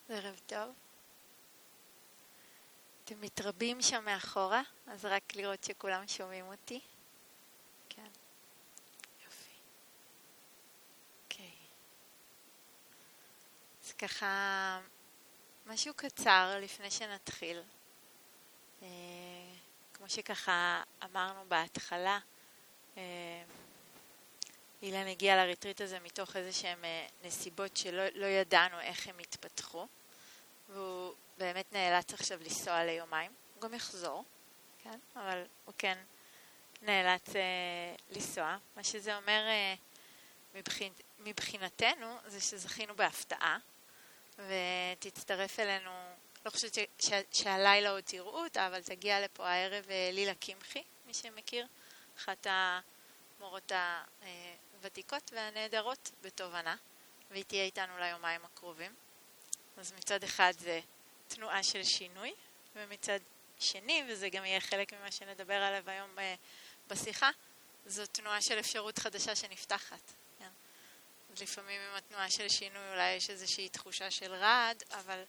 ערב טוב. אתם מתרבים שם מאחורה, אז רק לראות שכולם שומעים אותי. כן. יופי. אוקיי. אז ככה, משהו קצר לפני שנתחיל. כמו שככה אמרנו בהתחלה, אילן הגיע לריטריט הזה מתוך איזה שהם נסיבות שלא ידענו איך הם התפתחו, והוא באמת נאלץ עכשיו לנסוע ליומיים. הוא גם יחזור, כן? אבל הוא כן נאלץ לנסוע. מה שזה אומר מבחינתנו זה שזכינו בהפתעה, ותצטרף אלינו, לא חושבת שהלילה עוד תראו אותה, אבל תגיע לפה הערב לילה קמחי, מי שמכיר, אחת המורות הוותיקות והנהדרות בתובנה, והיא תהיה איתנו ליומיים הקרובים. אז מצד אחד זה תנועה של שינוי, ומצד שני, וזה גם יהיה חלק ממה שנדבר עליו היום בשיחה, זו תנועה של אפשרות חדשה שנפתחת. כן? אז לפעמים עם התנועה של שינוי אולי יש איזושהי תחושה של רעד, אבל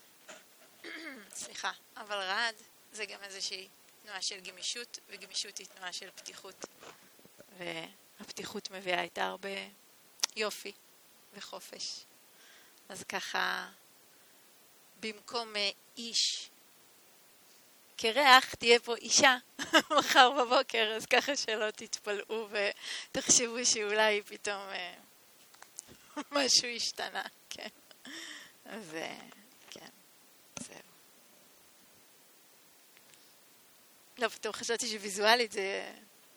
אבל רעד זה גם איזושהי תנועה של גמישות, וגמישות היא תנועה של פתיחות. והפתיחות מביאה איתה הרבה יופי וחופש. אז ככה, במקום איש קרח, תהיה פה אישה מחר בבוקר, אז ככה שלא תתפלאו ותחשבו שאולי פתאום משהו השתנה, כן. אז כן, זהו. לא, פתאום חשבתי שוויזואלית זה...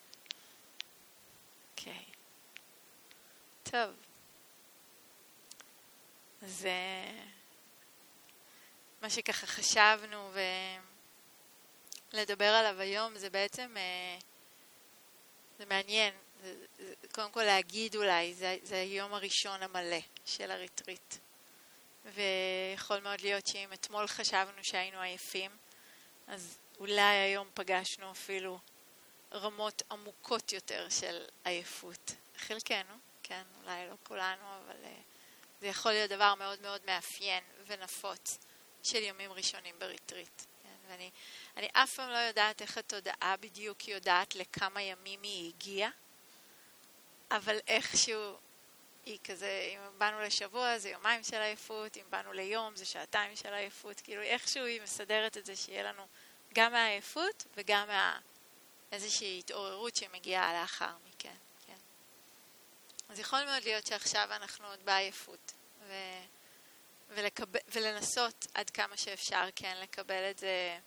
אוקיי. טוב. אז מה שככה חשבנו ולדבר עליו היום זה בעצם, זה מעניין, קודם כל להגיד אולי, זה היום הראשון המלא של הריטריט. ויכול מאוד להיות שאם אתמול חשבנו שהיינו עייפים, אז אולי היום פגשנו אפילו רמות עמוקות יותר של עייפות. חלקנו, כן, אולי לא כולנו, אבל זה יכול להיות דבר מאוד מאוד מאפיין ונפוץ של ימים ראשונים בריטריט. כן? ואני אף פעם לא יודעת איך התודעה בדיוק יודעת לכמה ימים היא הגיעה, אבל איכשהו היא כזה, אם באנו לשבוע זה יומיים של עייפות, אם באנו ליום זה שעתיים של עייפות, כאילו איכשהו היא מסדרת את זה שיהיה לנו גם מהעייפות וגם איזושהי התעוררות שמגיעה לאחר מכן. כן? אז יכול מאוד להיות שעכשיו אנחנו עוד בעייפות, ולנסות עד כמה שאפשר כן לקבל את זה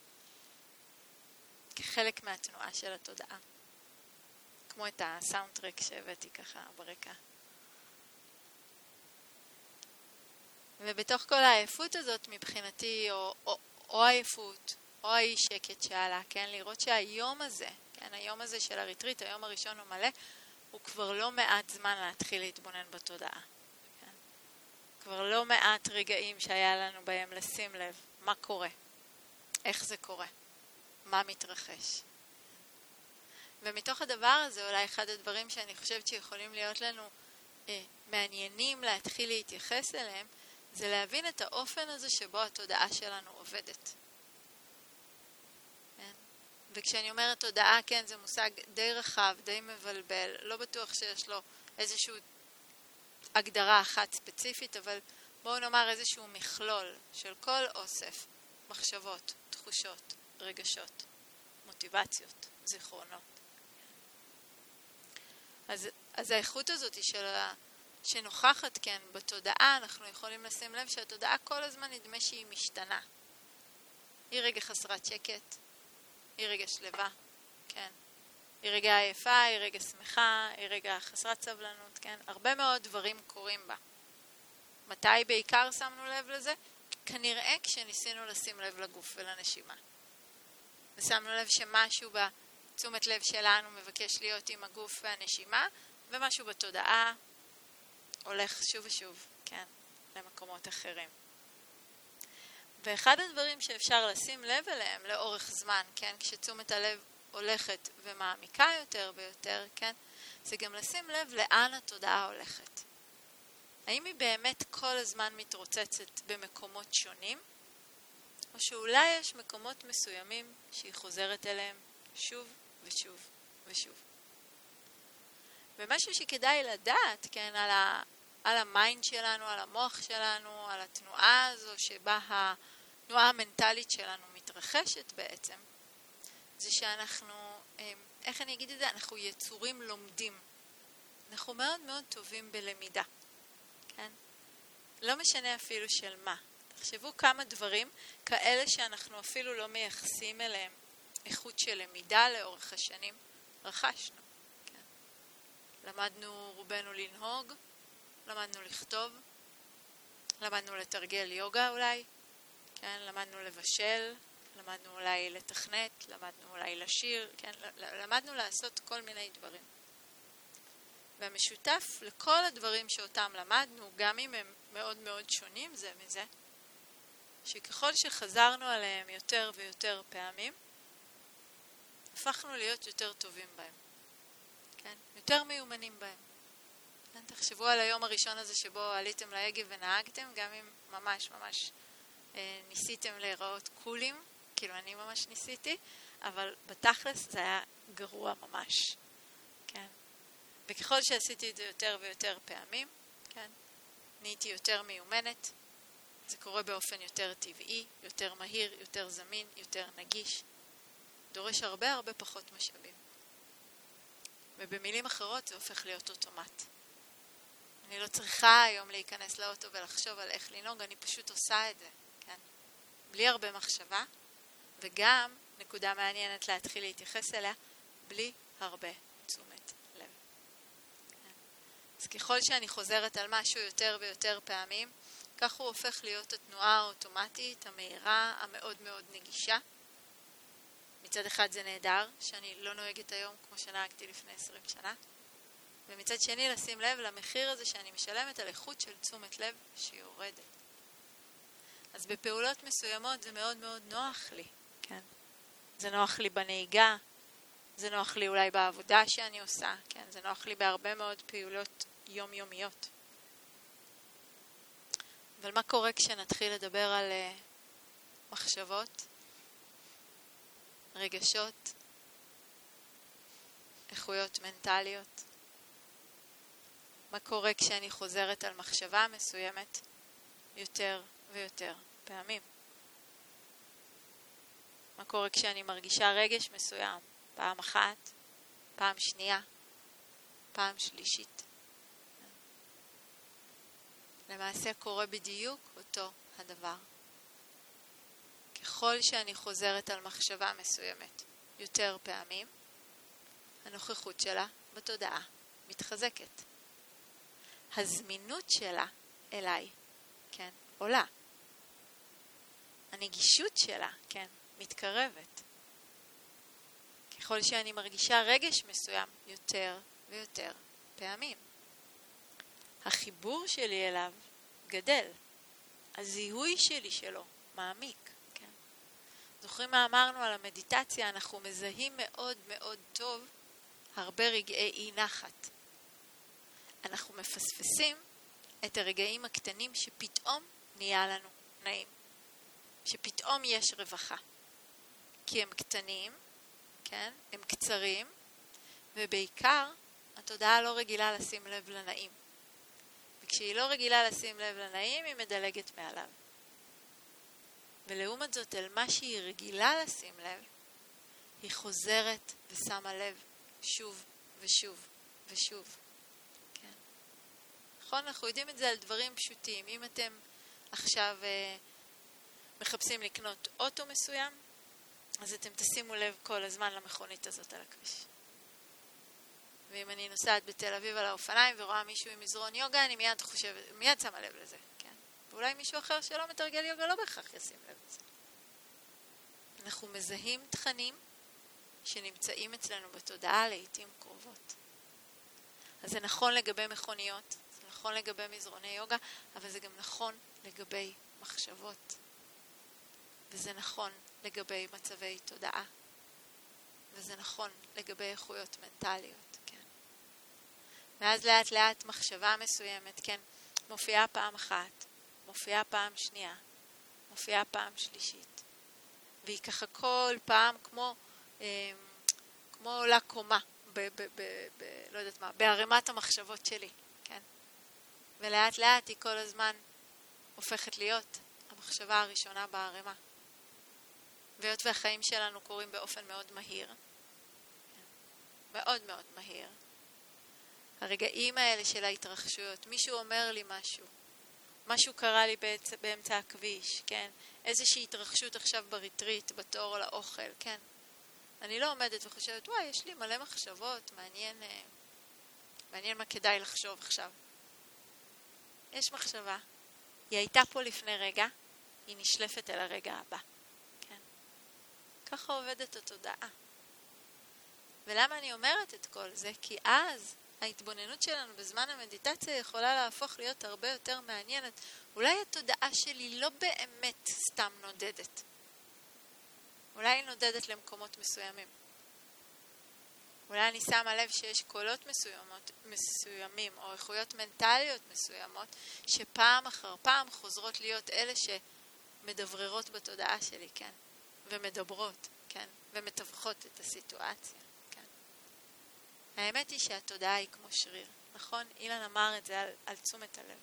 כחלק מהתנועה של התודעה. כמו את הסאונדטרק שהבאתי ככה ברקע. ובתוך כל העייפות הזאת מבחינתי, או העייפות, או האי שקט שעלה, כן, לראות שהיום הזה, כן, היום הזה של הריטריט, היום הראשון הוא מלא, הוא כבר לא מעט זמן להתחיל להתבונן בתודעה. כן? כבר לא מעט רגעים שהיה לנו בהם לשים לב מה קורה, איך זה קורה, מה מתרחש. ומתוך הדבר הזה, אולי אחד הדברים שאני חושבת שיכולים להיות לנו מעניינים להתחיל להתייחס אליהם, זה להבין את האופן הזה שבו התודעה שלנו עובדת. וכשאני אומרת תודעה, כן, זה מושג די רחב, די מבלבל, לא בטוח שיש לו איזושהי הגדרה אחת ספציפית, אבל בואו נאמר איזשהו מכלול של כל אוסף, מחשבות, תחושות, רגשות, מוטיבציות, זיכרונות. אז האיכות הזאת שנוכחת, כן, בתודעה, אנחנו יכולים לשים לב שהתודעה כל הזמן נדמה שהיא משתנה. היא רגע חסרת שקט, היא רגע שלווה, כן. היא רגע עייפה, היא רגע שמחה, היא רגע חסרת סבלנות, כן. הרבה מאוד דברים קורים בה. מתי בעיקר שמנו לב לזה? כנראה כשניסינו לשים לב לגוף ולנשימה. ושמנו לב שמשהו בתשומת לב שלנו מבקש להיות עם הגוף והנשימה, ומשהו בתודעה הולך שוב ושוב, כן, למקומות אחרים. ואחד הדברים שאפשר לשים לב אליהם לאורך זמן, כן, כשתשומת הלב הולכת ומעמיקה יותר ויותר, כן, זה גם לשים לב לאן התודעה הולכת. האם היא באמת כל הזמן מתרוצצת במקומות שונים, או שאולי יש מקומות מסוימים שהיא חוזרת אליהם שוב ושוב ושוב. ומשהו שכדאי לדעת, כן, על המיינד שלנו, על המוח שלנו, על התנועה הזו שבה התנועה המנטלית שלנו מתרחשת בעצם, זה שאנחנו, איך אני אגיד את זה? אנחנו יצורים לומדים. אנחנו מאוד מאוד טובים בלמידה. כן? לא משנה אפילו של מה. תחשבו כמה דברים כאלה שאנחנו אפילו לא מייחסים אליהם איכות של למידה לאורך השנים, רכשנו. כן? למדנו רובנו לנהוג, למדנו לכתוב, למדנו לתרגל יוגה אולי, כן? למדנו לבשל, למדנו אולי לתכנת, למדנו אולי לשיר, כן? למדנו לעשות כל מיני דברים. והמשותף לכל הדברים שאותם למדנו, גם אם הם מאוד מאוד שונים זה מזה, שככל שחזרנו עליהם יותר ויותר פעמים, הפכנו להיות יותר טובים בהם. כן? יותר מיומנים בהם. כן? תחשבו על היום הראשון הזה שבו עליתם להגה ונהגתם, גם אם ממש ממש ניסיתם להיראות קולים, כאילו אני ממש ניסיתי, אבל בתכלס זה היה גרוע ממש. כן? וככל שעשיתי את זה יותר ויותר פעמים, כן? נהייתי יותר מיומנת, זה קורה באופן יותר טבעי, יותר מהיר, יותר זמין, יותר נגיש. דורש הרבה הרבה פחות משאבים. ובמילים אחרות זה הופך להיות אוטומט. אני לא צריכה היום להיכנס לאוטו ולחשוב על איך לנהוג, אני פשוט עושה את זה. כן? בלי הרבה מחשבה, וגם, נקודה מעניינת להתחיל להתייחס אליה, בלי הרבה תשומת לב. כן? אז ככל שאני חוזרת על משהו יותר ויותר פעמים, כך הוא הופך להיות התנועה האוטומטית, המהירה, המאוד מאוד נגישה. מצד אחד זה נהדר, שאני לא נוהגת היום כמו שנהגתי לפני 20 שנה. ומצד שני לשים לב למחיר הזה שאני משלמת על איכות של תשומת לב שיורדת. אז בפעולות מסוימות זה מאוד מאוד נוח לי. כן. זה נוח לי בנהיגה, זה נוח לי אולי בעבודה שאני עושה, כן. זה נוח לי בהרבה מאוד פעולות יומיומיות. אבל מה קורה כשנתחיל לדבר על מחשבות, רגשות, איכויות מנטליות? מה קורה כשאני חוזרת על מחשבה מסוימת יותר ויותר פעמים? מה קורה כשאני מרגישה רגש מסוים פעם אחת, פעם שנייה, פעם שלישית? למעשה קורה בדיוק אותו הדבר. ככל שאני חוזרת על מחשבה מסוימת יותר פעמים, הנוכחות שלה בתודעה מתחזקת. הזמינות שלה אליי, כן, עולה. הנגישות שלה, כן, מתקרבת. ככל שאני מרגישה רגש מסוים יותר ויותר פעמים. החיבור שלי אליו גדל. הזיהוי שלי שלו מעמיק. כן? זוכרים מה אמרנו על המדיטציה? אנחנו מזהים מאוד מאוד טוב הרבה רגעי אי נחת. אנחנו מפספסים את הרגעים הקטנים שפתאום נהיה לנו נעים. שפתאום יש רווחה. כי הם קטנים, כן? הם קצרים, ובעיקר התודעה לא רגילה לשים לב לנעים. וכשהיא לא רגילה לשים לב לנעים, היא מדלגת מעליו. ולעומת זאת, אל מה שהיא רגילה לשים לב, היא חוזרת ושמה לב שוב ושוב ושוב. כן. נכון? אנחנו יודעים את זה על דברים פשוטים. אם אתם עכשיו מחפשים לקנות אוטו מסוים, אז אתם תשימו לב כל הזמן למכונית הזאת על הכביש. ואם אני נוסעת בתל אביב על האופניים ורואה מישהו עם מזרון יוגה, אני מיד שמה לב לזה, כן? ואולי מישהו אחר שלא מתרגל יוגה לא בהכרח ישים לב לזה. אנחנו מזהים תכנים שנמצאים אצלנו בתודעה לעתים קרובות. אז זה נכון לגבי מכוניות, זה נכון לגבי מזרוני יוגה, אבל זה גם נכון לגבי מחשבות. וזה נכון לגבי מצבי תודעה. וזה נכון לגבי איכויות מנטליות, כן. ואז לאט לאט מחשבה מסוימת, כן, מופיעה פעם אחת, מופיעה פעם שנייה, מופיעה פעם שלישית. והיא ככה כל פעם כמו עולה קומה, לא יודעת מה, בהרמת המחשבות שלי, כן? ולאט לאט היא כל הזמן הופכת להיות המחשבה הראשונה בהרמה. והיות והחיים שלנו קורים באופן מאוד מהיר, מאוד מאוד מהיר, הרגעים האלה של ההתרחשויות, מישהו אומר לי משהו קרה לי באמצע הכביש, כן? איזושהי התרחשות עכשיו בריטריט, בתור לאוכל, כן? אני לא עומדת וחושבת, וואי, יש לי מלא מחשבות, מעניין מה כדאי לחשוב עכשיו. יש מחשבה. היא הייתה פה לפני רגע, היא נשלפת אל הרגע הבא. כן? ככה עובדת התודעה. ולמה אני אומרת את כל זה? כי אז ההתבוננות שלנו בזמן המדיטציה יכולה להפוך להיות הרבה יותר מעניינת. אולי התודעה שלי לא באמת סתם נודדת. אולי היא נודדת למקומות מסוימים. אולי אני שמה לב שיש קולות מסוימים או איכויות מנטליות מסוימות שפעם אחר פעם חוזרות להיות אלה שמדבררות בתודעה שלי, כן? ומדברות, כן? ומתווכות את הסיטואציה, כן? האמת היא שהתודעה היא כמו שריר, נכון? אילן אמר את זה על תשומת הלב.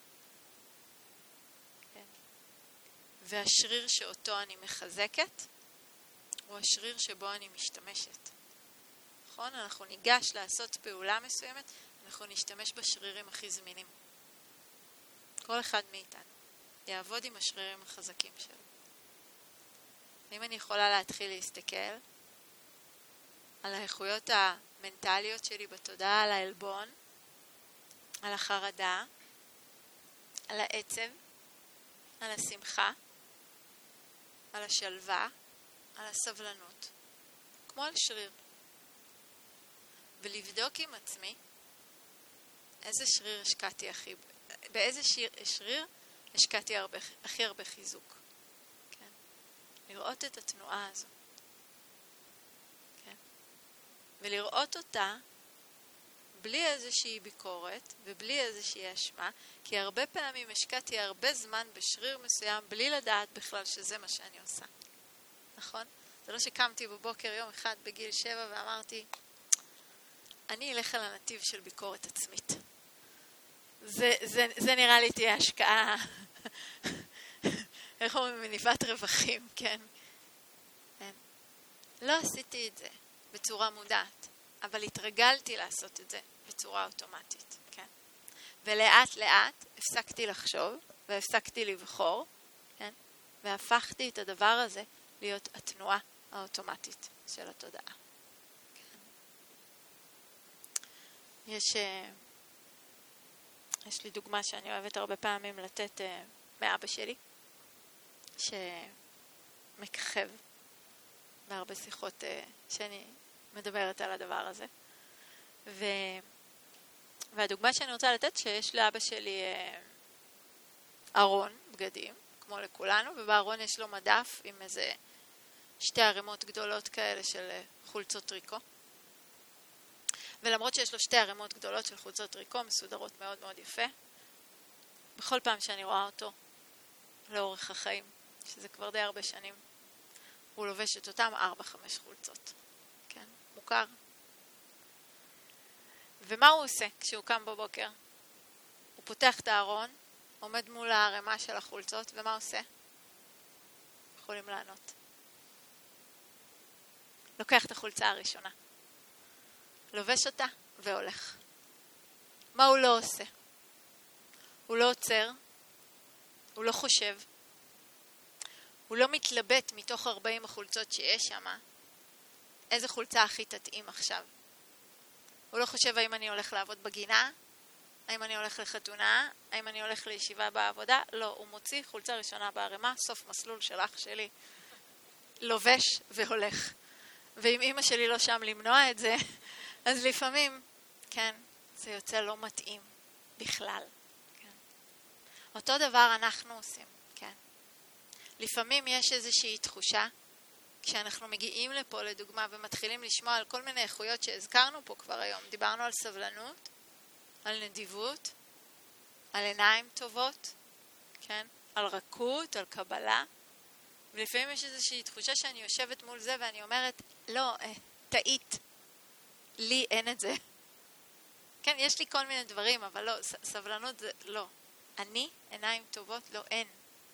כן? והשריר שאותו אני מחזקת הוא השריר שבו אני משתמשת. נכון? אנחנו ניגש לעשות פעולה מסוימת, אנחנו נשתמש בשרירים הכי זמינים. כל אחד מאיתנו יעבוד עם השרירים החזקים שלו. אם אני יכולה להתחיל להסתכל על האיכויות המנטליות שלי בתודעה, על העלבון, על החרדה, על העצב, על השמחה, על השלווה, על הסבלנות, כמו על שריר. ולבדוק עם עצמי איזה שריר השקעתי באיזה שריר השקעתי הכי הרבה חיזוק. כן? לראות את התנועה הזו. כן? ולראות אותה בלי איזושהי ביקורת ובלי איזושהי אשמה, כי הרבה פעמים השקעתי הרבה זמן בשריר מסוים בלי לדעת בכלל שזה מה שאני עושה. נכון? זה לא שקמתי בבוקר יום אחד בגיל 7 ואמרתי, אני אלך על הנתיב של ביקורת עצמית. זה נראה לי תהיה השקעה, איך אומרים, מניבת רווחים, כן? לא עשיתי את זה בצורה מודעת, אבל התרגלתי לעשות את זה בצורה אוטומטית, כן? ולאט לאט הפסקתי לחשוב והפסקתי לבחור, כן? והפכתי את הדבר הזה להיות התנועה האוטומטית של התודעה. יש לי דוגמה שאני אוהבת הרבה פעמים לתת מאבא שלי, שמככב בהרבה שיחות שאני מדברת על הדבר הזה. והדוגמה שאני רוצה לתת, שיש לאבא שלי ארון בגדים, כמו לכולנו, ובארון יש לו מדף עם איזה 2 ערימות גדולות כאלה של חולצות טריקו. ולמרות שיש לו 2 ערימות גדולות של חולצות טריקו, מסודרות מאוד מאוד יפה, בכל פעם שאני רואה אותו לאורך החיים, שזה כבר די הרבה שנים, הוא לובש את אותם 4-5 חולצות. כן? מוכר. ומה הוא עושה כשהוא קם בבוקר? הוא פותח את הארון, עומד מול הערימה של החולצות, ומה עושה? יכולים לענות. לוקח את החולצה הראשונה. לובש אותה והולך. מה הוא לא עושה? הוא לא עוצר, הוא לא חושב, הוא לא מתלבט מתוך 40 החולצות שיש שם, איזה חולצה הכי תתאים עכשיו. הוא לא חושב האם אני הולך לעבוד בגינה, האם אני הולך לחתונה, האם אני הולך לישיבה בעבודה. לא, הוא מוציא חולצה ראשונה בערימה, סוף מסלול של אח שלי, לובש והולך. ואם אמא שלי לא שם למנוע את זה, אז לפעמים, כן, זה יוצא לא מתאים בכלל. כן. אותו דבר אנחנו עושים, כן. לפעמים יש איזושהי תחושה, כשאנחנו מגיעים לפה לדוגמה ומתחילים לשמוע על כל מיני איכויות שהזכרנו פה כבר היום, דיברנו על סבלנות, על נדיבות, על עיניים טובות, כן? על רכות, על קבלה. ולפעמים יש איזושהי תחושה שאני יושבת מול זה ואני אומרת, לא, טעית. לי אין את זה. כן, יש לי כל מיני דברים, אבל לא, סבלנות זה לא. אני, עיניים טובות, לא, אין.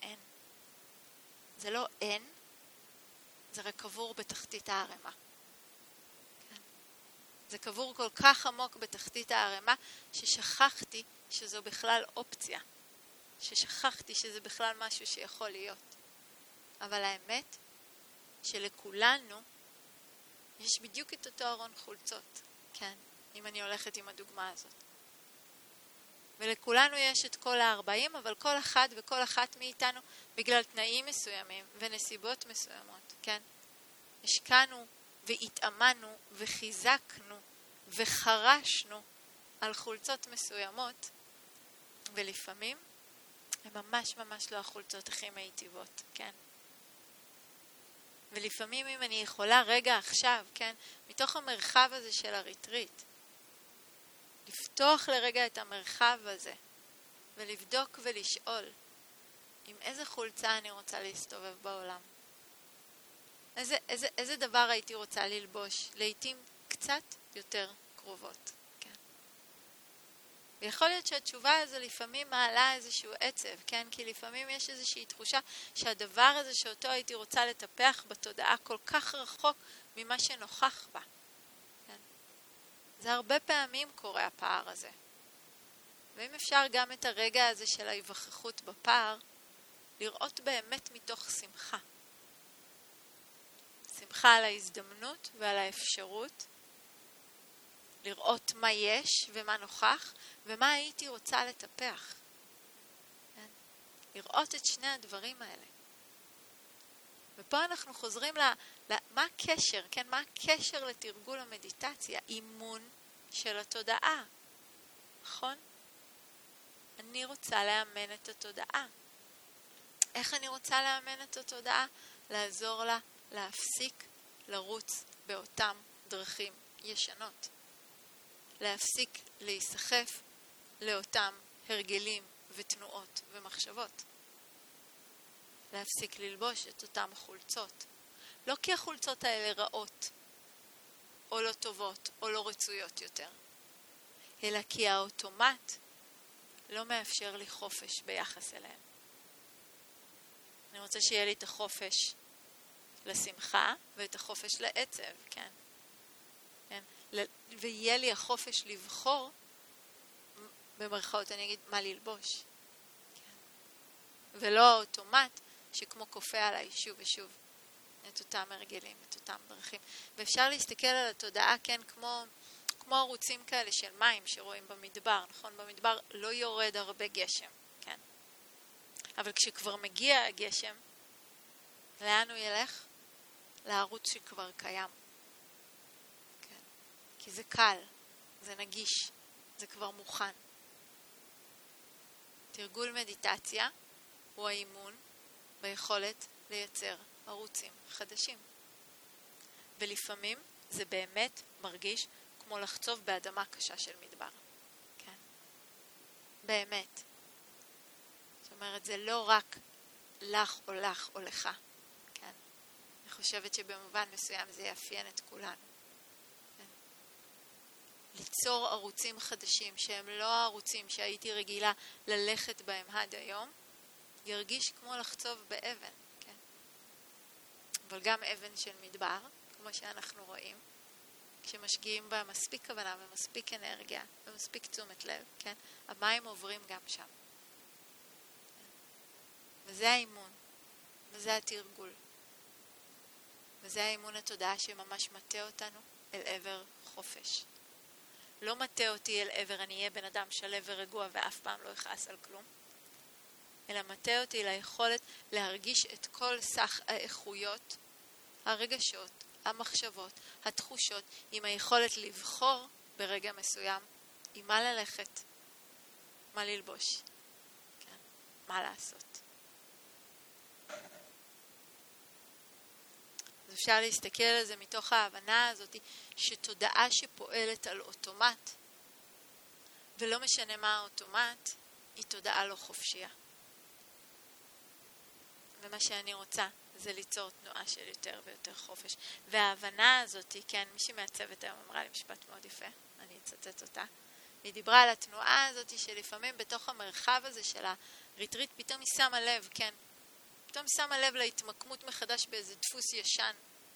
זה לא אין, זה רק קבור בתחתית הערמה. כן. זה קבור כל כך עמוק בתחתית הערמה, ששכחתי שזו בכלל אופציה. ששכחתי שזה בכלל משהו שיכול להיות. אבל האמת, שלכולנו, יש בדיוק את אותו ארון חולצות. כן, אם אני הולכת עם הדוגמה הזאת. ולכולנו יש את כל 40, אבל כל אחד וכל אחת מאיתנו, בגלל תנאים מסוימים ונסיבות מסוימות, כן? השקענו והתאמנו וחיזקנו וחרשנו על חולצות מסוימות, ולפעמים הן ממש ממש לא החולצות הכי מיטיבות, כן? ולפעמים אם אני יכולה רגע עכשיו, כן? מתוך המרחב הזה של הריטריט, לפתוח לרגע את המרחב הזה, ולבדוק ולשאול, עם איזה חולצה אני רוצה להסתובב בעולם. איזה דבר הייתי רוצה ללבוש, לעתים קצת יותר קרובות. כן. ויכול להיות שהתשובה הזו לפעמים מעלה איזשהו עצב, כן? כי לפעמים יש איזושהי תחושה שהדבר הזה שאותו הייתי רוצה לטפח בתודעה כל כך רחוק ממה שנוכח בה. זה הרבה פעמים קורה הפער הזה. ואם אפשר גם את הרגע הזה של ההיווכחות בפער, לראות באמת מתוך שמחה. שמחה על ההזדמנות ועל האפשרות, לראות מה יש ומה נוכח, ומה הייתי רוצה לטפח. כן? לראות את שני הדברים האלה. ופה אנחנו חוזרים מה הקשר, כן? מה הקשר לתרגול המדיטציה? אימון של התודעה. נכון? אני רוצה לאמן את התודעה. איך אני רוצה לאמן את התודעה? לעזור לה להפסיק לרוץ באותם דרכים ישנות. להפסיק להיסחף לאותם הרגלים ותנועות ומחשבות. להפסיק ללבוש את אותם חולצות. לא כי החולצות האלה רעות, או לא טובות, או לא רצויות יותר, אלא כי האוטומט לא מאפשר לי חופש ביחס אליהם. אני רוצה שיהיה לי את החופש לשמחה, ואת החופש לעצב, כן? כן? ויהיה לי החופש לבחור, במרכאות אני אגיד, מה ללבוש. כן? ולא האוטומט שכמו כופה עליי שוב ושוב את אותם הרגלים, את אותם דרכים. ואפשר להסתכל על התודעה, כן, כמו ערוצים כאלה של מים שרואים במדבר, נכון? במדבר לא יורד הרבה גשם, כן? אבל כשכבר מגיע הגשם, לאן הוא ילך? לערוץ שכבר קיים. כן? כי זה קל, זה נגיש, זה כבר מוכן. תרגול מדיטציה הוא האימון ביכולת לייצר ערוצים חדשים. ולפעמים זה באמת מרגיש כמו לחצוב באדמה קשה של מדבר. כן. באמת. זאת אומרת, זה לא רק לך או לך או לך. כן. אני חושבת שבמובן מסוים זה יאפיין את כולנו. כן. ליצור ערוצים חדשים שהם לא הערוצים שהייתי רגילה ללכת בהם עד היום, ירגיש כמו לחצוב באבן. כן. אבל גם אבן של מדבר, כמו שאנחנו רואים, כשמשקיעים בה מספיק כוונה ומספיק אנרגיה ומספיק תשומת לב, כן? המים עוברים גם שם. וזה האימון, וזה התרגול. וזה האימון התודעה שממש מטה אותנו אל עבר חופש. לא מטה אותי אל עבר אני אהיה בן אדם שלב ורגוע ואף פעם לא יכעס על כלום, אלא מטה אותי ליכולת להרגיש את כל סך האיכויות, הרגשות, המחשבות, התחושות, עם היכולת לבחור ברגע מסוים עם מה ללכת, מה ללבוש, כן? מה לעשות. אז אפשר להסתכל על זה מתוך ההבנה הזאת שתודעה שפועלת על אוטומט, ולא משנה מה האוטומט, היא תודעה לא חופשייה. ומה שאני רוצה זה ליצור תנועה של יותר ויותר חופש. וההבנה הזאת, כן, מישהי מהצוות היום אמרה לי משפט מאוד יפה, אני אצטט אותה. היא דיברה על התנועה הזאת שלפעמים בתוך המרחב הזה של הריטריט פתאום היא שמה לב, כן, פתאום היא שמה לב להתמקמות מחדש באיזה דפוס ישן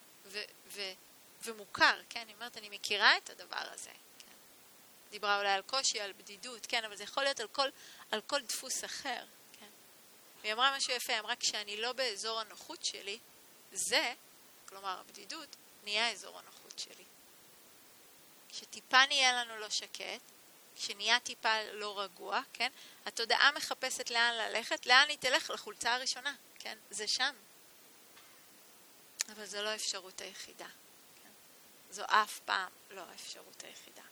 ומוכר, כן, היא אומרת, אני מכירה את הדבר הזה, כן. דיברה אולי על קושי, על בדידות, כן, אבל זה יכול להיות על כל דפוס אחר, כן. והיא אמרה משהו יפה, היא אמרה, כשאני לא באזור הנוחות שלי, זה, כלומר הבדידות, נהיה אזור הנוחות שלי. כשטיפה נהיה לנו לא שקט, כשנהיה טיפה לא רגוע, כן, התודעה מחפשת לאן ללכת, לאן היא תלך? לחולצה הראשונה, כן, זה שם. אבל זו לא האפשרות היחידה. כן? זו אף פעם לא האפשרות היחידה.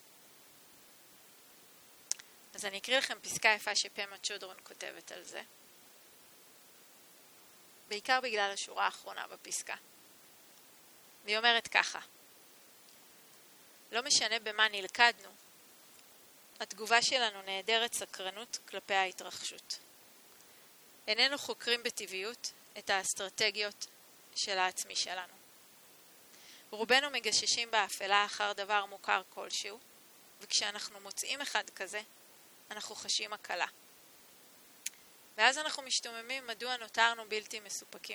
אז אני אקריא לכם פסקה יפה שפמה צ'ודרון כותבת על זה. בעיקר בגלל השורה האחרונה בפסקה. והיא אומרת ככה: לא משנה במה נלכדנו, התגובה שלנו נעדרת סקרנות כלפי ההתרחשות. איננו חוקרים בטבעיות את האסטרטגיות של העצמי שלנו. רובנו מגששים באפלה אחר דבר מוכר כלשהו, וכשאנחנו מוצאים אחד כזה, אנחנו חשים הקלה. ואז אנחנו משתוממים מדוע נותרנו בלתי מסופקים.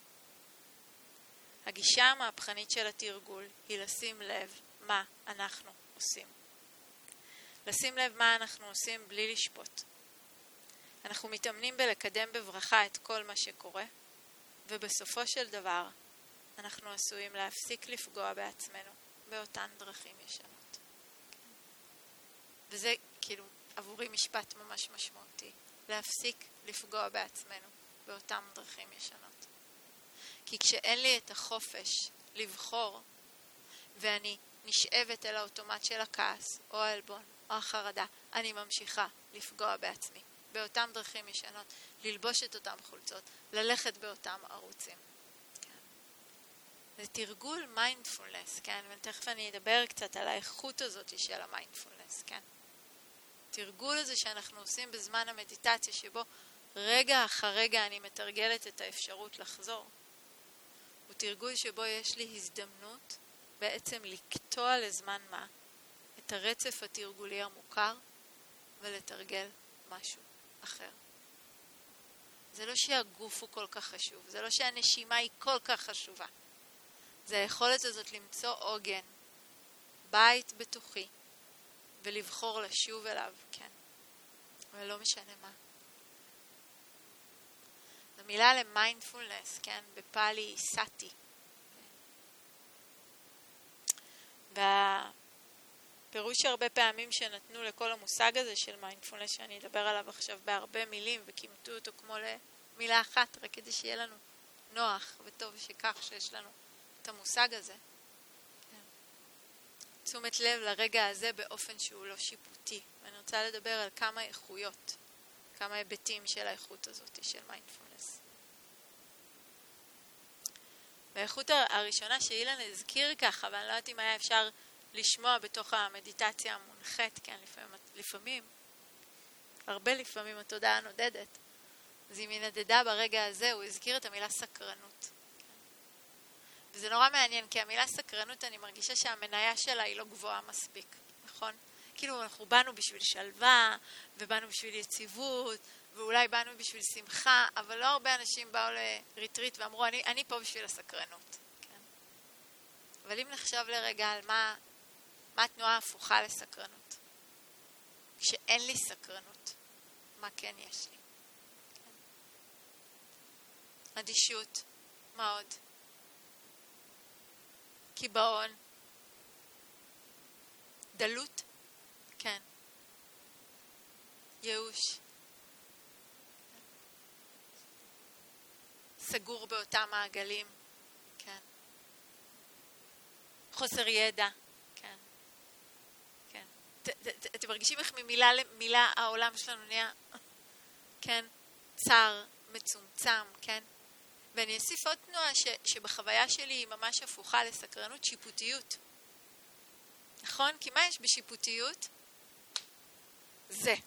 הגישה המהפכנית של התרגול היא לשים לב מה אנחנו עושים. לשים לב מה אנחנו עושים בלי לשפוט. אנחנו מתאמנים בלקדם בברכה את כל מה שקורה, ובסופו של דבר אנחנו עשויים להפסיק לפגוע בעצמנו באותן דרכים ישנות. וזה כאילו עבורי משפט ממש משמעותי. להפסיק לפגוע בעצמנו באותן דרכים ישנות. כי כשאין לי את החופש לבחור, ואני נשאבת אל האוטומט של הכעס, או העלבון, או החרדה, אני ממשיכה לפגוע בעצמי. באותם דרכים ישנות, ללבוש את אותם חולצות, ללכת באותם ערוצים. כן. זה תרגול מיינדפולנס, כן? ותכף אני אדבר קצת על האיכות הזאת של המיינדפולנס, כן? תרגול הזה שאנחנו עושים בזמן המדיטציה, שבו רגע אחר רגע אני מתרגלת את האפשרות לחזור. הוא תרגול שבו יש לי הזדמנות בעצם לקטוע לזמן מה את הרצף התרגולי המוכר ולתרגל משהו אחר. זה לא שהגוף הוא כל כך חשוב, זה לא שהנשימה היא כל כך חשובה. זה היכולת הזאת למצוא עוגן, בית בתוכי, ולבחור לשוב אליו, כן. ולא משנה מה. המילה למיינדפולנס, כן, בפאלי היא סאטי. והפירוש הרבה פעמים שנתנו לכל המושג הזה של מיינדפולנס, שאני אדבר עליו עכשיו בהרבה מילים, וכימתו אותו כמו למילה אחת, רק כדי שיהיה לנו נוח וטוב שכך שיש לנו את המושג הזה. תשומת לב לרגע הזה באופן שהוא לא שיפוטי. ואני רוצה לדבר על כמה איכויות, כמה היבטים של האיכות הזאת של מיינדפולנס. והאיכות הראשונה שאילן הזכיר ככה, ואני לא יודעת אם היה אפשר לשמוע בתוך המדיטציה המונחת, כן, לפעמים, הרבה לפעמים התודעה נודדת. אז אם היא נדדה ברגע הזה, הוא הזכיר את המילה סקרנות. וזה נורא מעניין, כי המילה סקרנות, אני מרגישה שהמניה שלה היא לא גבוהה מספיק, נכון? כאילו אנחנו באנו בשביל שלווה, ובאנו בשביל יציבות, ואולי באנו בשביל שמחה, אבל לא הרבה אנשים באו לריטריט ואמרו, אני פה בשביל הסקרנות. כן? אבל אם נחשב לרגע על מה התנועה ההפוכה לסקרנות, כשאין לי סקרנות, מה כן יש לי? כן? אדישות, מה עוד? קיבעון, דלות, כן, ייאוש, סגור באותם מעגלים, כן, חוסר ידע, כן, כן. אתם מרגישים איך ממילה למילה העולם שלנו נהיה, כן, צר, מצומצם, כן? ואני אוסיף עוד תנועה שבחוויה שלי היא ממש הפוכה לסקרנות, שיפוטיות. נכון? כי מה יש בשיפוטיות? זה.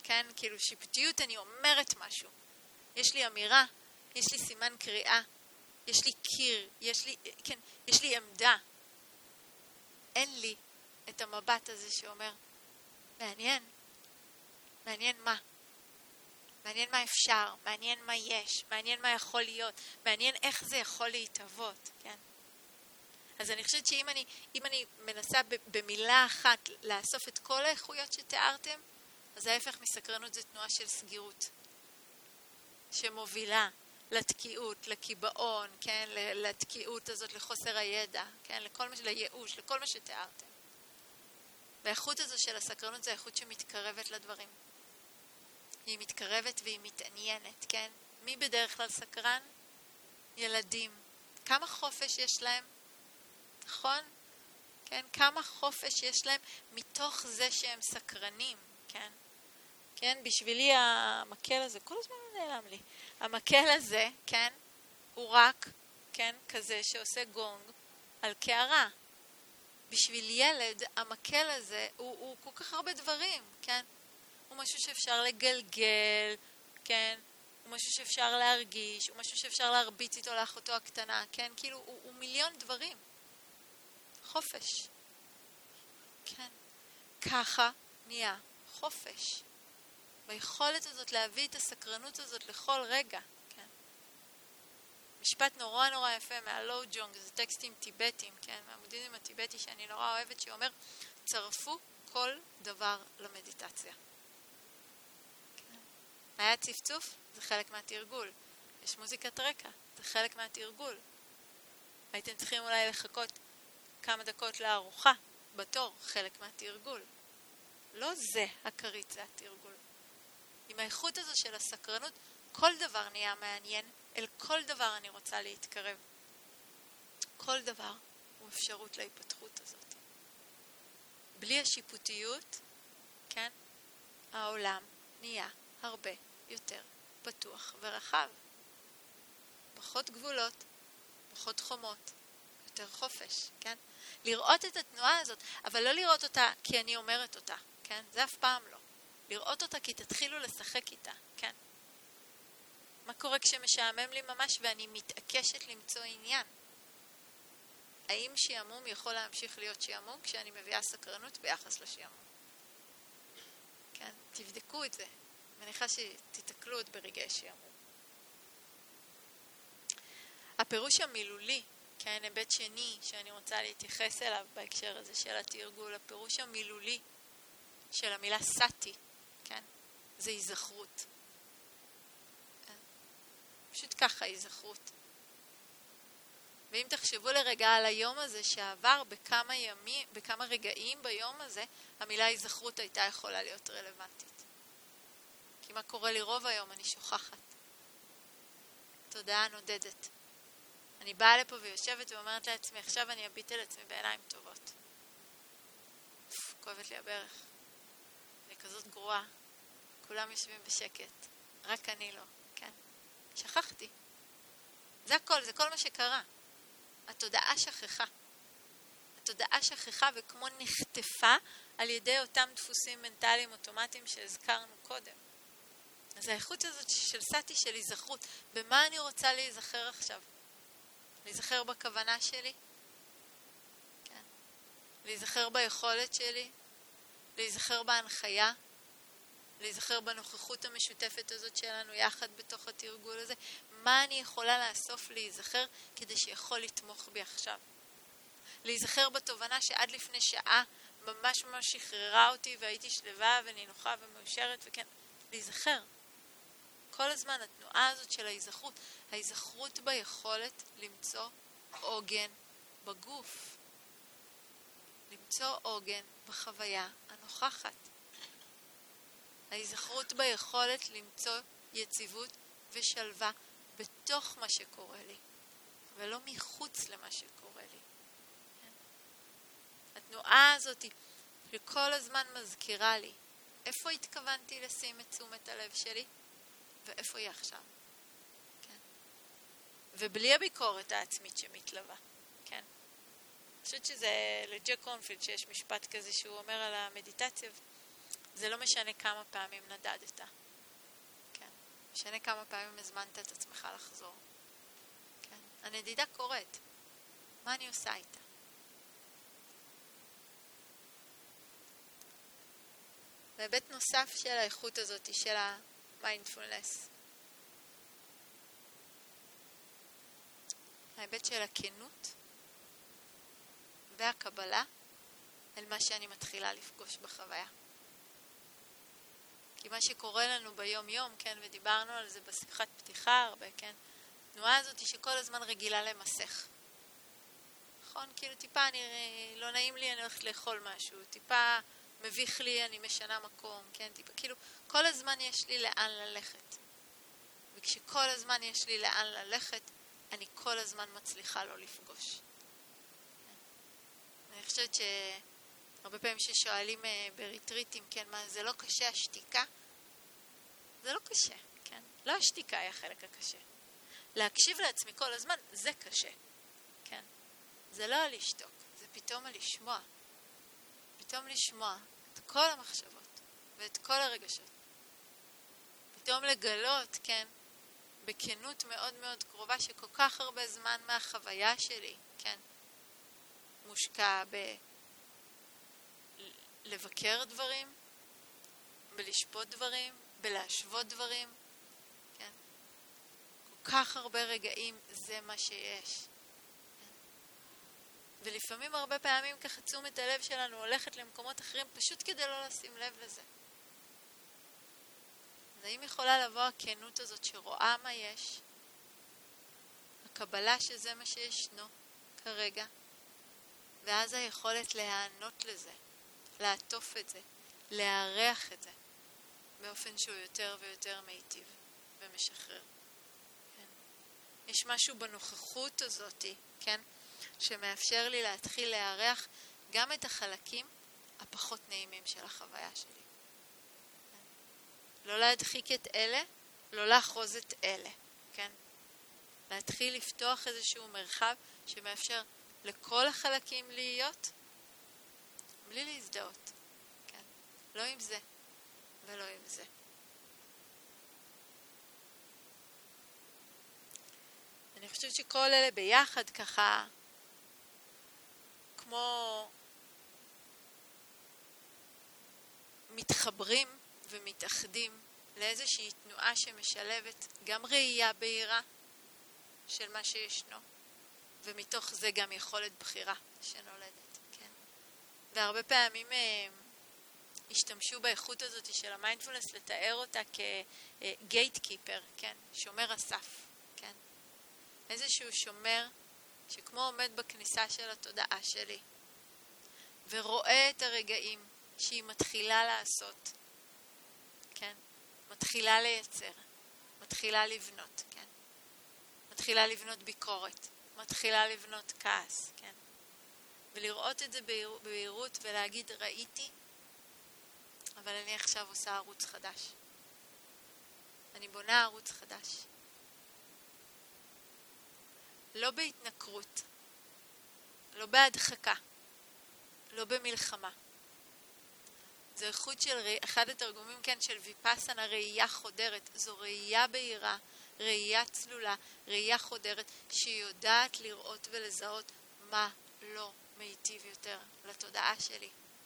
כן? כאילו שיפוטיות, אני אומרת משהו. יש לי אמירה, יש לי סימן קריאה, יש לי קיר, יש לי עמדה. אין לי את המבט הזה שאומר, מעניין. מעניין מה? מעניין מה אפשר, מעניין מה יש, מעניין מה יכול להיות, מעניין איך זה יכול להתהוות, כן? אז אני חושבת שאם אני מנסה במילה אחת לאסוף את כל האיכויות שתיארתם, אז ההפך מסקרנות זה תנועה של סגירות, שמובילה לתקיעות, לקיבעון, כן? לתקיעות הזאת, לחוסר הידע, כן? לייאוש, לכל מה שתיארתם. והאיכות הזו של הסקרנות זה האיכות שמתקרבת לדברים. היא מתקרבת והיא מתעניינת, כן? מי בדרך כלל סקרן? ילדים. כמה חופש יש להם? נכון? כן? כמה חופש יש להם מתוך זה שהם סקרנים, כן? כן? בשבילי המקל הזה, כל הזמן נעלם לי. המקל הזה, כן? הוא רק, כן? כזה שעושה גונג על קערה. בשביל ילד, המקל הזה הוא כל כך הרבה דברים, כן? הוא משהו שאפשר לגלגל, כן? הוא משהו שאפשר להרגיש, הוא משהו שאפשר להרביץ איתו לאחותו הקטנה, כן? כאילו, הוא מיליון דברים. חופש. כן. ככה נהיה חופש. ביכולת הזאת להביא את הסקרנות הזאת לכל רגע, כן? משפט נורא נורא יפה מהלואו ג'ונג, זה טקסטים טיבטיים, כן? מהבודהיזם הטיבטי שאני נורא אוהבת, שאומר, צרפו כל דבר למדיטציה. היה צפצוף, זה חלק מהתרגול. יש מוזיקת רקע, זה חלק מהתרגול. הייתם צריכים אולי לחכות כמה דקות לארוחה, בתור, חלק מהתרגול. לא זה הקרית, זה התרגול. עם האיכות הזו של הסקרנות, כל דבר נהיה מעניין, אל כל דבר אני רוצה להתקרב. כל דבר הוא אפשרות להיפתחות הזאת. בלי השיפוטיות, כן, העולם נהיה הרבה יותר פתוח ורחב. פחות גבולות, פחות חומות, יותר חופש, כן? לראות את התנועה הזאת, אבל לא לראות אותה כי אני אומרת אותה, כן? זה אף פעם לא. לראות אותה כי תתחילו לשחק איתה, כן? מה קורה כשמשעמם לי ממש ואני מתעקשת למצוא עניין? האם שיעמום יכול להמשיך להיות שיעמום כשאני מביאה סקרנות ביחס לשיעמום? כן? תבדקו את זה. מניחה שתתקלו עוד ברגעי שיעמום. הפירוש המילולי, כן, היבט שני שאני רוצה להתייחס אליו בהקשר הזה של התרגול, הפירוש המילולי של המילה סאטי, כן, זה היזכרות. פשוט ככה היזכרות. ואם תחשבו לרגע על היום הזה שעבר בכמה רגעים ביום הזה, המילה היזכרות הייתה יכולה להיות רלוונטית. כי מה קורה לי רוב היום, אני שוכחת. תודעה נודדת. אני באה לפה ויושבת ואומרת לעצמי, עכשיו אני אביט על עצמי בעיניים טובות. כואבת לי הברך. אני כזאת גרועה. כולם יושבים בשקט. רק אני לא, כן? שכחתי. זה הכל, זה כל מה שקרה. התודעה שכחה. התודעה שכחה וכמו נחטפה על ידי אותם דפוסים מנטליים אוטומטיים שהזכרנו קודם. אז האיכות הזאת של סאטי של היזכרות, במה אני רוצה להיזכר עכשיו? להיזכר בכוונה שלי? כן. להיזכר ביכולת שלי? להיזכר בהנחיה? להיזכר בנוכחות המשותפת הזאת שלנו יחד בתוך התרגול הזה? מה אני יכולה לאסוף להיזכר כדי שיכול לתמוך בי עכשיו? להיזכר בתובנה שעד לפני שעה ממש ממש שחררה אותי והייתי שלווה ונינוחה ומאושרת וכן, להיזכר. כל הזמן התנועה הזאת של ההיזכרות, ההיזכרות ביכולת למצוא עוגן בגוף. למצוא עוגן בחוויה הנוכחת. ההיזכרות ביכולת למצוא יציבות ושלווה בתוך מה שקורה לי, ולא מחוץ למה שקורה לי. התנועה הזאת שכל הזמן מזכירה לי איפה התכוונתי לשים את תשומת הלב שלי ואיפה היא עכשיו. כן. ובלי הביקורת העצמית שמתלווה. כן. אני חושבת שזה לג'ק קורנפילד שיש משפט כזה שהוא אומר על המדיטציה. זה לא משנה כמה פעמים נדדת. כן. משנה כמה פעמים הזמנת את עצמך לחזור. כן. הנדידה קורית. מה אני עושה איתה? והיבט נוסף של האיכות הזאת, של המיינדפולנס. ההיבט של הכנות והקבלה אל מה שאני מתחילה לפגוש בחוויה. כי מה שקורה לנו ביום יום, כן, ודיברנו על זה בשיחת פתיחה הרבה, כן, התנועה הזאת היא שכל הזמן רגילה למסך. נכון? כאילו טיפה לא נעים לי, אני הולכת לאכול משהו, טיפה מביך לי, אני משנה מקום, כן, טיפה, כאילו כל הזמן יש לי לאן ללכת. וכשכל הזמן יש לי לאן ללכת, אני כל הזמן מצליחה לא לפגוש. אני חושבת שהרבה פעמים ששואלים בריטריטים, כן, מה, זה לא קשה השתיקה? זה לא קשה, כן? לא השתיקה היא החלק הקשה. להקשיב לעצמי כל הזמן, זה קשה, כן? זה לא לשתוק, זה פתאום לשמוע. פתאום לשמוע את כל המחשבות ואת כל הרגשות. פתאום לגלות, כן, בכנות מאוד מאוד קרובה שכל כך הרבה זמן מהחוויה שלי, כן, מושקע לבקר דברים, בלשפוט דברים, בלהשוות דברים, כן. כל כך הרבה רגעים זה מה שיש. כן? ולפעמים הרבה פעמים ככה תשומת הלב שלנו הולכת למקומות אחרים פשוט כדי לא לשים לב לזה. אז האם יכולה לבוא הכנות הזאת שרואה מה יש, הקבלה שזה מה שישנו כרגע, ואז היכולת להיענות לזה, לעטוף את זה, להערך את זה, באופן שהוא יותר ויותר מיטיב ומשחרר. כן? יש משהו בנוכחות הזאת, כן? שמאפשר לי להתחיל להערך גם את החלקים הפחות נעימים של החוויה שלי. כן? לא להדחיק את אלה, לא לאחוז את אלה. כן? להתחיל לפתוח איזשהו מרחב שמאפשר לכל החלקים להיות בלי להזדהות. כן? לא עם זה ולא עם זה. אני חושבת שכל אלה ביחד ככה כמו מתחברים ומתאחדים לאיזושהי תנועה שמשלבת גם ראייה בהירה של מה שישנו, ומתוך זה גם יכולת בחירה שנולדת, כן? והרבה פעמים השתמשו באיכות הזאת של המיינדפולנס לתאר אותה כגייטקיפר, כן? שומר הסף, כן? איזשהו שומר שכמו עומד בכניסה של התודעה שלי ורואה את הרגעים שהיא מתחילה לעשות, כן? מתחילה לייצר, מתחילה לבנות, כן? מתחילה לבנות ביקורת, מתחילה לבנות כעס, כן? ולראות את זה בהירות ולהגיד ראיתי, אבל אני עכשיו עושה ערוץ חדש. אני בונה ערוץ חדש. לא בהתנכרות, לא בהדחקה, לא במלחמה. זו איכות של אחד התרגומים, כן, של ויפאסנה, ראייה חודרת. זו ראייה בהירה, ראייה צלולה, ראייה חודרת, שיודעת לראות ולזהות מה לא מיטיב יותר לתודעה שלי.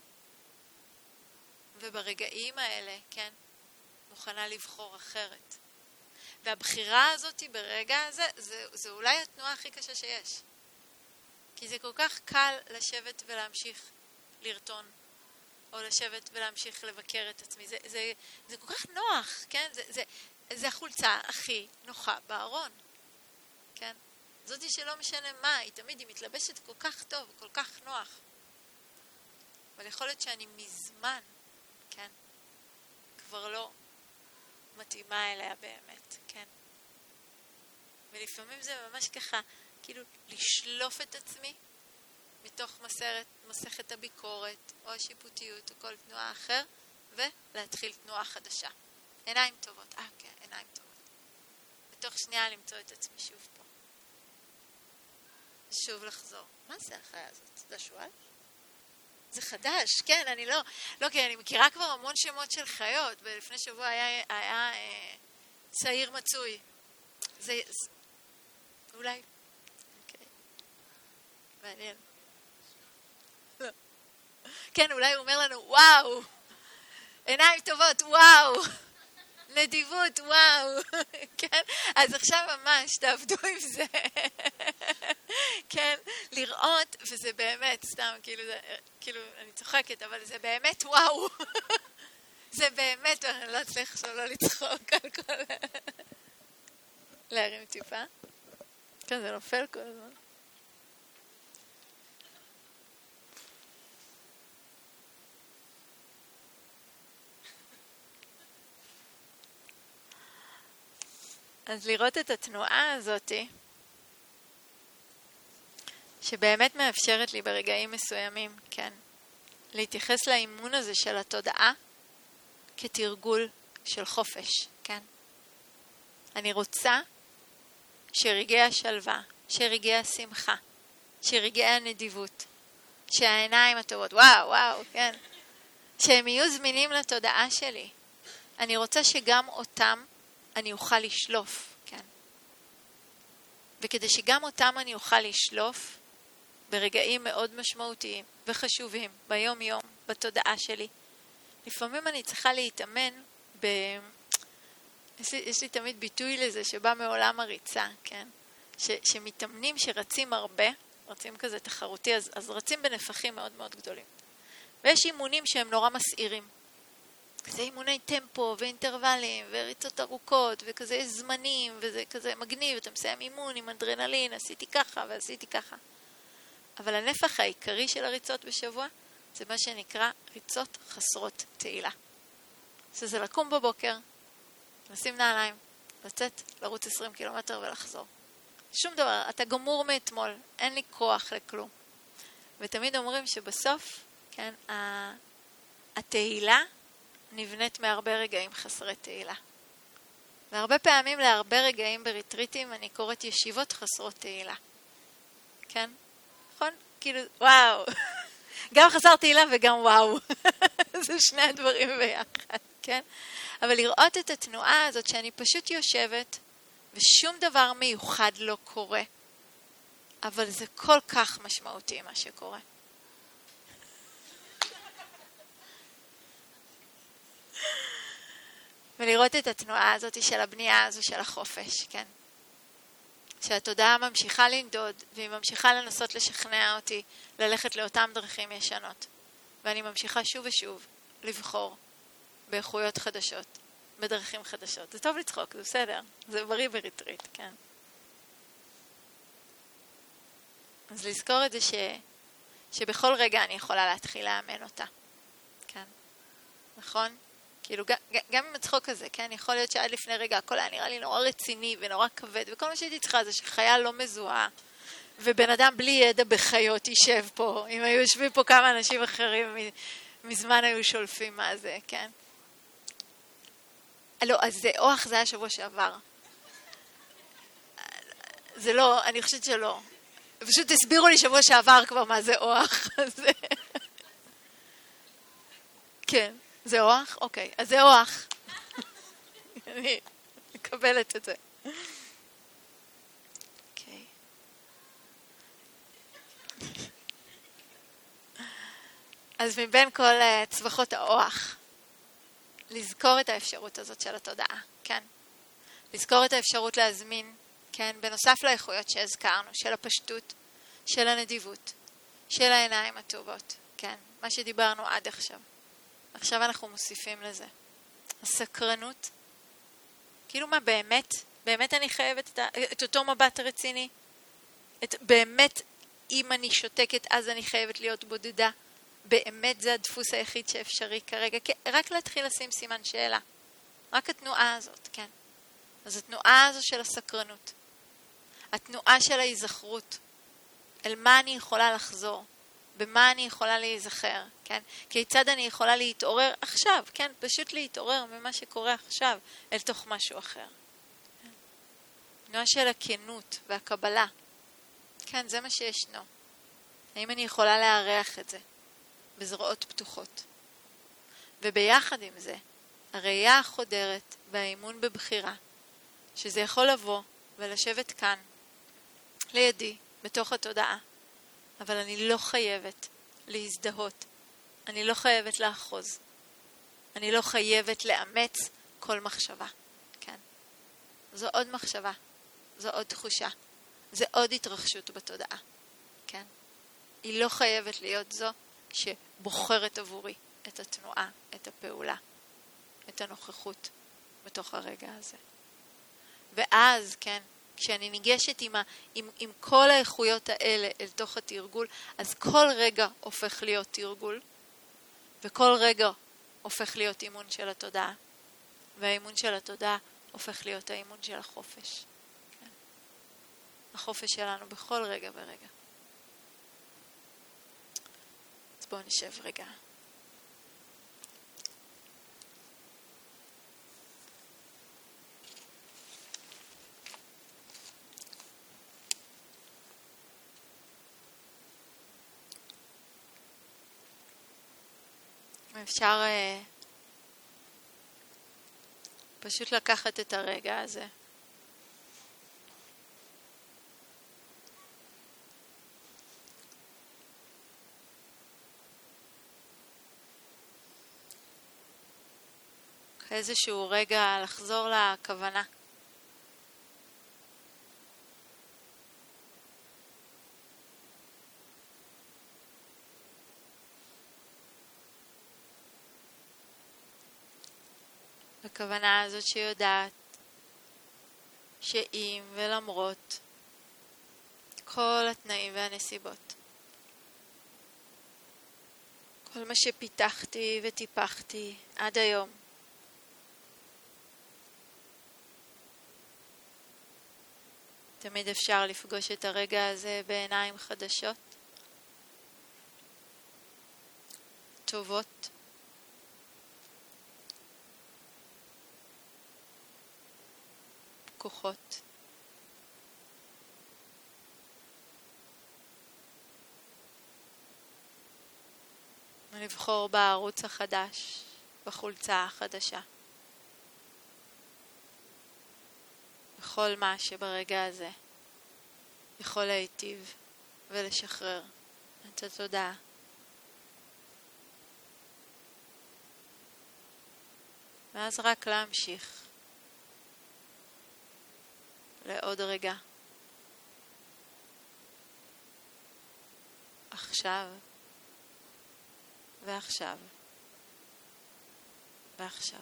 וברגעים האלה, כן, מוכנה לבחור אחרת. והבחירה הזאת ברגע הזה, זה אולי התנועה הכי קשה שיש. כי זה כל כך קל לשבת ולהמשיך לרטון, או לשבת ולהמשיך לבקר את עצמי. זה כל כך נוח, כן? זה החולצה הכי נוחה בארון, כן? זאתי שלא משנה מה, היא תמיד היא מתלבשת כל כך טוב, כל כך נוח. אבל יכול להיות שאני מזמן, כן? כבר לא מתאימה אליה באמת, כן? ולפעמים זה ממש ככה, כאילו לשלוף את עצמי מתוך מסכת הביקורת או השיפוטיות או כל תנועה אחר, ולהתחיל תנועה חדשה. עיניים טובות, כן, עיניים טובות. בתוך שנייה למצוא את עצמי שוב פה. ושוב לחזור. מה זה החיה הזאת? זה השואל? זה חדש, כן, אני לא, כי אני מכירה כבר המון שמות של חיות, ולפני שבוע היה צעיר מצוי. זה, אולי, אוקיי, מעניין. לא. כן, אולי הוא אומר לנו, וואו, עיניים טובות, וואו, נדיבות, וואו, כן? אז עכשיו ממש תעבדו עם זה, כן? לראות, וזה באמת, סתם, כאילו, אני צוחקת, אבל זה באמת וואו. זה באמת, אני לא צריך עכשיו לא לצחוק על כל... להרים טיפה. כן, זה נופל כל הזמן. אז לראות את התנועה הזאת, שבאמת מאפשרת לי ברגעים מסוימים, כן, להתייחס לאימון הזה של התודעה כתרגול של חופש, כן. אני רוצה שרגעי השלווה, שרגעי השמחה, שרגעי הנדיבות, שהעיניים הטובות, וואו, וואו, כן, שהם יהיו זמינים לתודעה שלי. אני רוצה שגם אותם אני אוכל לשלוף, כן. וכדי שגם אותם אני אוכל לשלוף ברגעים מאוד משמעותיים וחשובים, ביום יום, בתודעה שלי. לפעמים אני צריכה להתאמן יש לי תמיד ביטוי לזה שבא מעולם הריצה, כן? שמתאמנים שרצים הרבה, רצים כזה תחרותי, אז רצים בנפחים מאוד מאוד גדולים. ויש אימונים שהם נורא מסעירים. כזה אימוני טמפו ואינטרוולים וריצות ארוכות וכזה יש זמנים וזה כזה מגניב, אתה מסיים אימון עם אדרנלין, עשיתי ככה ועשיתי ככה. אבל הנפח העיקרי של הריצות בשבוע זה מה שנקרא ריצות חסרות תהילה. שזה לקום בבוקר, לשים נעליים, לצאת, לרוץ 20 קילומטר ולחזור. שום דבר, אתה גמור מאתמול, אין לי כוח לכלום. ותמיד אומרים שבסוף, כן, התהילה נבנית מהרבה רגעים חסרי תהילה. והרבה פעמים להרבה רגעים בריטריטים אני קוראת ישיבות חסרות תהילה. כן? נכון? כאילו, וואו. גם חסר תהילה וגם וואו. זה שני הדברים ביחד, כן? אבל לראות את התנועה הזאת שאני פשוט יושבת ושום דבר מיוחד לא קורה. אבל זה כל כך משמעותי מה שקורה. ולראות את התנועה הזאת של הבנייה הזו של החופש, כן? שהתודעה ממשיכה לנדוד, והיא ממשיכה לנסות לשכנע אותי ללכת לאותם דרכים ישנות. ואני ממשיכה שוב ושוב לבחור באיכויות חדשות, בדרכים חדשות. זה טוב לצחוק, זה בסדר. זה בריא בריטריט, כן? אז לזכור את זה שבכל רגע אני יכולה להתחיל לאמן אותה. כן? נכון? כאילו, גם עם הצחוק הזה, כן? יכול להיות שעד לפני רגע הכל היה נראה לי נורא רציני ונורא כבד, וכל מה שהייתי צריכה זה שחיה לא מזוהה, ובן אדם בלי ידע בחיות יישב פה. אם היו יושבים פה כמה אנשים אחרים, מזמן היו שולפים מה זה, כן? לא, אז זה אוח, זה היה שבוע שעבר. זה לא, אני חושבת שלא. פשוט הסבירו לי שבוע שעבר כבר מה זה אוח. כן. זה אוח? אוקיי, אז זה אוח. אני מקבלת את זה. אוקיי. אז מבין כל צווחות האוח, לזכור את האפשרות הזאת של התודעה, כן? לזכור את האפשרות להזמין, כן? בנוסף לאיכויות שהזכרנו, של הפשטות, של הנדיבות, של העיניים הטובות, כן? מה שדיברנו עד עכשיו. עכשיו אנחנו מוסיפים לזה. הסקרנות. כאילו מה באמת? באמת אני חייבת את אותו מבט רציני? באמת אם אני שותקת אז אני חייבת להיות בודדה? באמת זה הדפוס היחיד שאפשרי כרגע? רק להתחיל לשים סימן שאלה. רק התנועה הזאת, כן. אז התנועה הזו של הסקרנות. התנועה של ההיזכרות. אל מה אני יכולה לחזור? במה אני יכולה להיזכר, כן? כיצד אני יכולה להתעורר עכשיו, כן? פשוט להתעורר ממה שקורה עכשיו אל תוך משהו אחר. תנועה של הכנות והקבלה. כן, זה מה שישנו. האם אני יכולה להערך את זה? בזרועות פתוחות. וביחד עם זה, הראייה החודרת והאימון בבחירה, שזה יכול לבוא ולשבת כאן, לידי, בתוך התודעה, אבל אני לא חייבת להזדהות, אני לא חייבת לאחוז, אני לא חייבת לאמץ כל מחשבה, כן? זו עוד מחשבה, זו עוד תחושה, זה עוד התרחשות בתודעה, כן? היא לא חייבת להיות זו שבוחרת עבורי את התנועה, את הפעולה, את הנוכחות בתוך הרגע הזה. ואז, כן, כשאני ניגשת עם כל האיכויות האלה אל תוך התרגול, אז כל רגע הופך להיות תרגול, וכל רגע הופך להיות אימון של התודעה, והאימון של התודעה הופך להיות האימון של החופש. כן? החופש שלנו בכל רגע ורגע. אז בואו נשב רגע. אפשר פשוט לקחת את הרגע הזה. איזשהו רגע לחזור לכוונה. הכוונה הזאת שיודעת שאם ולמרות כל התנאים והנסיבות, כל מה שפיתחתי וטיפחתי עד היום, תמיד אפשר לפגוש את הרגע הזה בעיניים חדשות, טובות, פקוחות. ולבחור בערוץ החדש, בחולצה החדשה. בכל מה שברגע הזה יכול להיטיב ולשחרר את התודעה. ואז רק להמשיך לעוד רגע. עכשיו ועכשיו ועכשיו.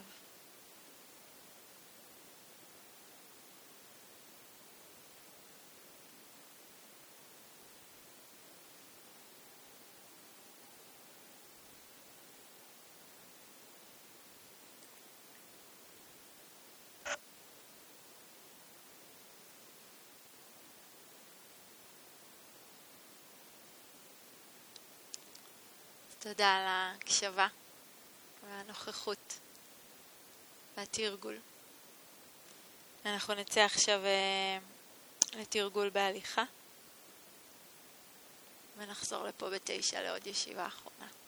תודה על ההקשבה והנוכחות והתרגול. אנחנו נצא עכשיו לתרגול בהליכה ונחזור לפה ב9 לעוד ישיבה אחרונה.